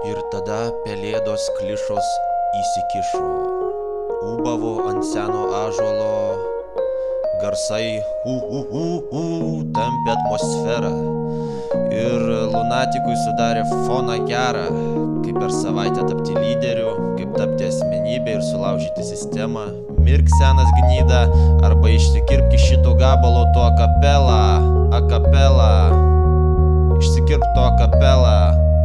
Ir tada pelėdos klišos įsikišo. Ūbavo ant seno ąžuolo, garsai tampė atmosferą. Ir lunatikui sudarė foną gerą, kaip per savaitę tapti lyderiu, kaip tapti asmenybę ir sulaužyti sistemą. Mirk senas gnyda, arba išsikirpk iš šito gabalo to akapelą. Išsikirpk to akapelą.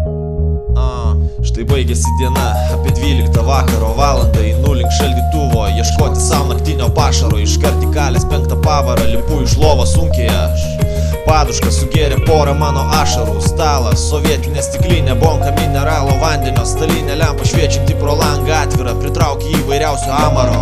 Štai baigėsi diena, apie 12 vakaro valandą einu link šaldytuvo, ieškoti savo naktinio pašaro. Iškart įkalęs 5 pavarą, lipu iš lovos sunkiai aš. Paduška sugėrė porą mano ašarų, stalas, sovietinė stiklinė, bonka mineralo vandenio, stalinė lempa šviečianti pro langą atvirą, pritraukė įvairiausio amaro.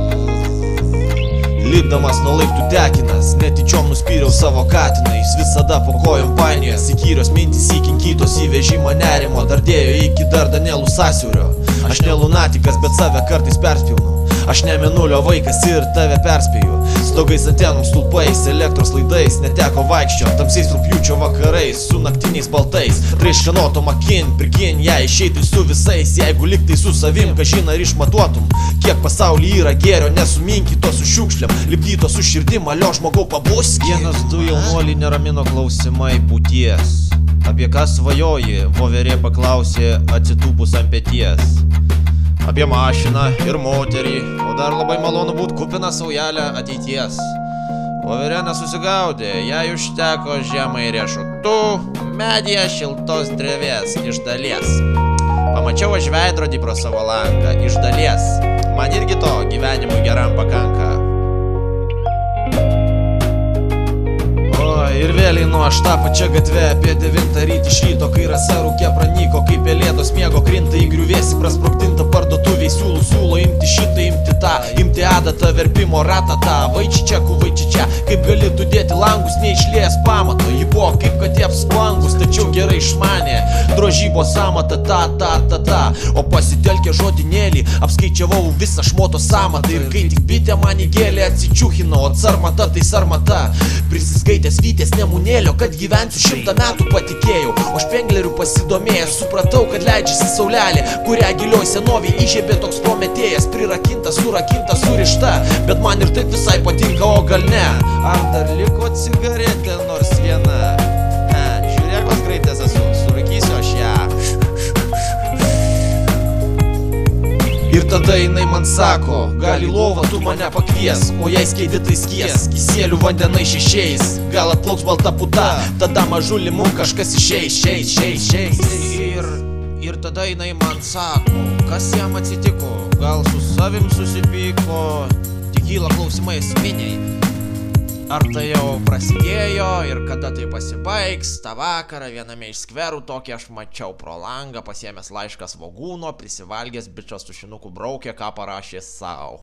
Lipdamas nuo laiptų tekinas, netyčiom nuspyriau savo katiną. Jis visada po kojom painiojas, įkyrios mintys įkinkytos į vežimą nerimo, dardėjo iki dar Danielų sąsiaurio. Aš ne lunatikas, bet save kartais perspjaunu. Aš ne mėnulio vaikas ir tave perspėju. Stogais antenom stulpais, elektros laidais, neteko vaikščio tamsiais rugpjūčio vakarais, su naktiniais baltais. Traiškanotom akin, prigin ją išeitai su visais. Jeigu liktai su savim, kažin ar išmatuotum, kiek pasauly yra gėrio, nesuminkyto su šiukšliam, lipdyto su širdim, alio žmogau pabuski. Vienas du jaunuolį neramino klausimai būties. Apie ką svajoji, voverė paklausė atsitūpus ant peties. Apie mašiną ir moterį, o dar labai malonu būt kupina saujelę ateities. Voverė nesusigaudė, jai užteko žemai riešutų, medyje šiltos drevės iš dalies. Pamačiau aš veidrodį pro savo langą iš dalies, man irgi to gyvenimui geram pakanka. Ir vėliai nuo aš tą pačią gatvę apie 9 ryt iš ryto, kai rasa rūke pranyko, kaip pelėdos miego krinta į griuvėsį prasprogdinta parduotuviai, siūlo imti šitą, imti tą, imti adatą, verpimo ratatą, vaičičia, kaip gali tu dėti langus, neišlėjęs pamato, ji buvo kaip katė apsplangus, tačiau gerai išmanė drožybos amatą, ta, o pasitelkė žodinėlį, apskaičiavau visą šmoto samatą, ir kai tik bitė man į gėlę atsičiūchino, o sarmata tai sarmata, prisiskaitęs vytės nemunėlio, kad gyvensiu 100 metų patikėjau, o špenglerių pasidomėjęs supratau, kad leidžiasi saulelė, kurią gilioj senovėj įžiebė toks prometėjas, prirakinta, surakinta, surišta, bet man ir taip visai patinka, o gal ne? Ar dar liko cigaretė nors viena? Žiūrėk, koks greitas esu, surūkysiu aš ją. Ir tada jinai man sako, gal į lovą tu mane pakvies, o jei skeidi tai skies, kisėlių vandenai šešiais, gal atplauks balta puta, tada mažulį mum kažkas išeis. Ir tada jinai man sako, kas jam atsitiko, gal su savim susipyko, tik kyla klausimai esminiai. Ar tai jau prasidėjo ir kada tai pasibaigs? Ta vakarą viename iš skverų tokį aš mačiau pro langą, pasiėmęs laišką svogūno, prisivalgęs bičas tušinukų braukė, ką parašė sau.